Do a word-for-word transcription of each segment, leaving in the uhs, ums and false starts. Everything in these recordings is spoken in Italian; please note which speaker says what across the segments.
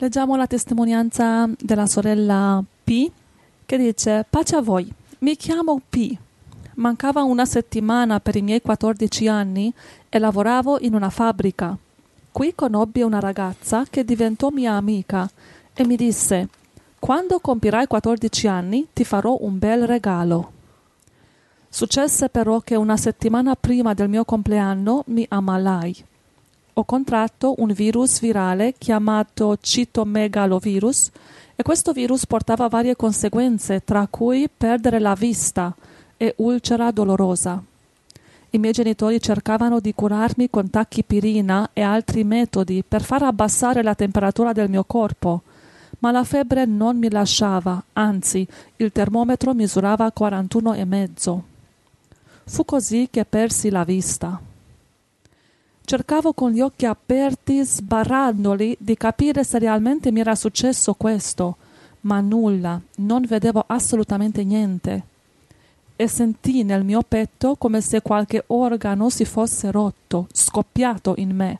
Speaker 1: Leggiamo la testimonianza della sorella P, che dice: pace a voi, mi chiamo P. Mancava una settimana per i miei quattordici anni e lavoravo in una fabbrica. Qui conobbi una ragazza che diventò mia amica e mi disse: quando compirai quattordici anni ti farò un bel regalo. Successe però che una settimana prima del mio compleanno mi ammalai. Ho contratto un virus virale chiamato citomegalovirus e questo virus portava varie conseguenze, tra cui perdere la vista e ulcera dolorosa. I miei genitori cercavano di curarmi con tachipirina e altri metodi per far abbassare la temperatura del mio corpo, ma la febbre non mi lasciava, anzi, il termometro misurava quarantuno e mezzo. Fu così che persi la vista. Cercavo con gli occhi aperti, sbarrandoli, di capire se realmente mi era successo questo, ma nulla, non vedevo assolutamente niente. E sentii nel mio petto come se qualche organo si fosse rotto, scoppiato in me.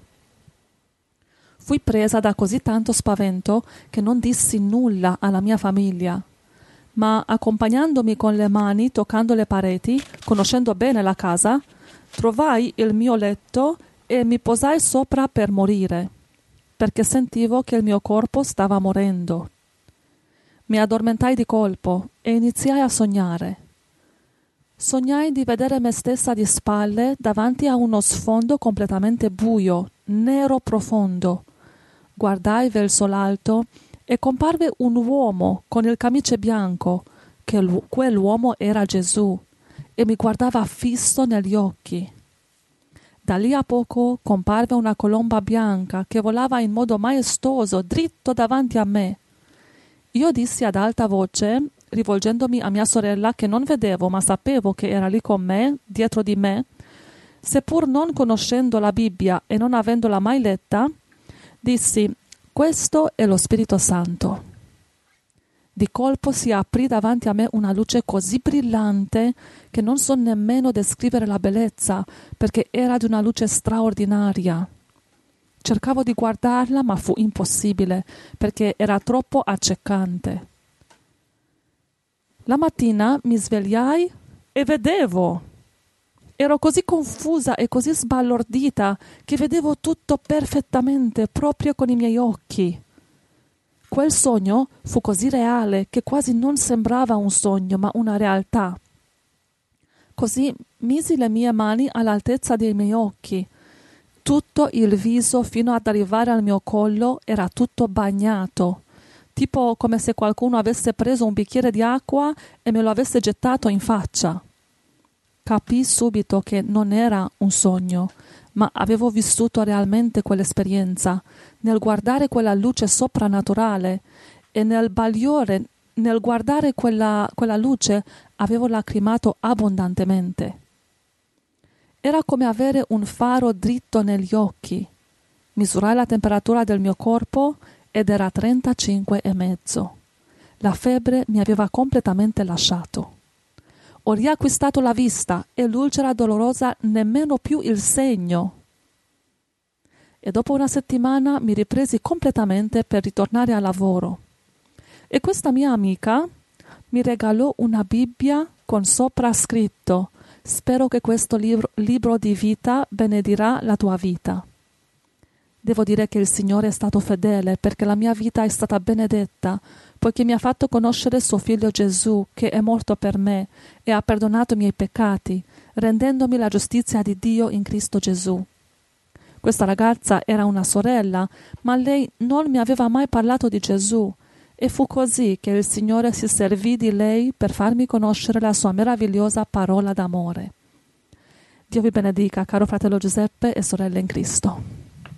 Speaker 1: Fui presa da così tanto spavento che non dissi nulla alla mia famiglia, ma accompagnandomi con le mani, toccando le pareti, conoscendo bene la casa, trovai il mio letto e mi posai sopra per morire, perché sentivo che il mio corpo stava morendo. Mi addormentai di colpo e iniziai a sognare. Sognai di vedere me stessa di spalle davanti a uno sfondo completamente buio, nero profondo. Guardai verso l'alto e comparve un uomo con il camice bianco, che quell'uomo era Gesù, e mi guardava fisso negli occhi. Da lì a poco comparve una colomba bianca che volava in modo maestoso dritto davanti a me. Io dissi ad alta voce, rivolgendomi a mia sorella che non vedevo ma sapevo che era lì con me, dietro di me, seppur non conoscendo la Bibbia e non avendola mai letta, dissi: questo è lo Spirito Santo. Di colpo si aprì davanti a me una luce così brillante che non so nemmeno descrivere la bellezza, perché era di una luce straordinaria. Cercavo di guardarla, ma fu impossibile, perché era troppo accecante. La mattina mi svegliai e vedevo. Ero così confusa e così sbalordita che vedevo tutto perfettamente, proprio con i miei occhi. Quel sogno fu così reale che quasi non sembrava un sogno, ma una realtà. Così misi le mie mani all'altezza dei miei occhi. Tutto il viso fino ad arrivare al mio collo era tutto bagnato, tipo come se qualcuno avesse preso un bicchiere di acqua e me lo avesse gettato in faccia. Capii subito che non era un sogno, ma avevo vissuto realmente quell'esperienza, nel guardare quella luce soprannaturale, e nel bagliore, nel guardare quella, quella luce, avevo lacrimato abbondantemente. Era come avere un faro dritto negli occhi. Misurai la temperatura del mio corpo ed era trentacinque e mezzo. La febbre mi aveva completamente lasciato. Ho riacquistato la vista e l'ulcera dolorosa nemmeno più il segno. E dopo una settimana mi ripresi completamente per ritornare al lavoro. E questa mia amica mi regalò una Bibbia con sopra scritto: spero che questo libro, libro di vita benedirà la tua vita. Devo dire che il Signore è stato fedele, perché la mia vita è stata benedetta, poiché mi ha fatto conoscere suo figlio Gesù, che è morto per me e ha perdonato i miei peccati, rendendomi la giustizia di Dio in Cristo Gesù. Questa ragazza era una sorella, ma lei non mi aveva mai parlato di Gesù, e fu così che il Signore si servì di lei per farmi conoscere la sua meravigliosa parola d'amore. Dio vi benedica, caro fratello Giuseppe e sorelle in Cristo.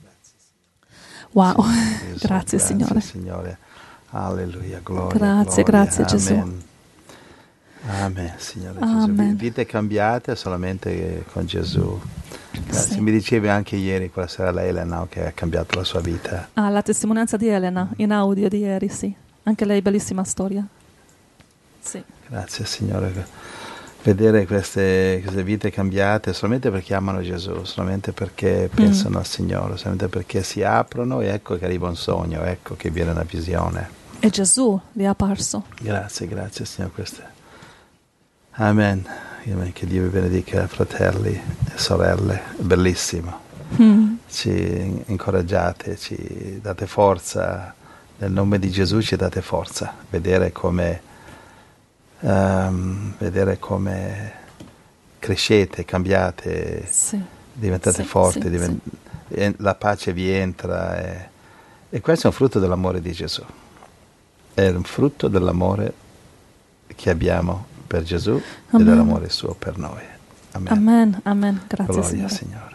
Speaker 1: Wow,
Speaker 2: Sì, Gesù,
Speaker 1: grazie,
Speaker 2: grazie
Speaker 1: Signore.
Speaker 2: Signore. Alleluia, gloria.
Speaker 1: Grazie,
Speaker 2: gloria.
Speaker 1: grazie Gesù.
Speaker 2: Amen. Amen, Signore
Speaker 1: Amen.
Speaker 2: Gesù. Vite cambiate solamente con Gesù. Grazie.
Speaker 1: Sì.
Speaker 2: Mi dicevi anche ieri quella sera la Elena che ha cambiato la sua vita.
Speaker 1: Ah, la testimonianza di Elena in audio di ieri, sì. Anche lei bellissima storia. Sì.
Speaker 2: Grazie Signore. vedere queste, queste vite cambiate solamente perché amano Gesù, solamente perché pensano
Speaker 1: Mm.
Speaker 2: al Signore, solamente perché si aprono e ecco che arriva un sogno, ecco che viene una visione.
Speaker 1: E Gesù gli è apparso.
Speaker 2: Grazie, grazie Signore. Queste. Amen. Amen. Che Dio vi benedica, fratelli e sorelle. È bellissimo.
Speaker 1: Mm.
Speaker 2: Ci incoraggiate, ci date forza. Nel nome di Gesù ci date forza. Vedere come, um, vedere come crescete, cambiate,
Speaker 1: Sì.
Speaker 2: diventate
Speaker 1: Sì,
Speaker 2: forti,
Speaker 1: sì,
Speaker 2: diven-
Speaker 1: sì.
Speaker 2: e la pace vi entra. E, e questo è un frutto dell'amore di Gesù. È un frutto dell'amore che abbiamo per Gesù e
Speaker 1: Amen.
Speaker 2: dell'amore suo per noi. Amen.
Speaker 1: Amen. Amen. Grazie,
Speaker 2: Gloria al
Speaker 1: Signore.
Speaker 2: Signore.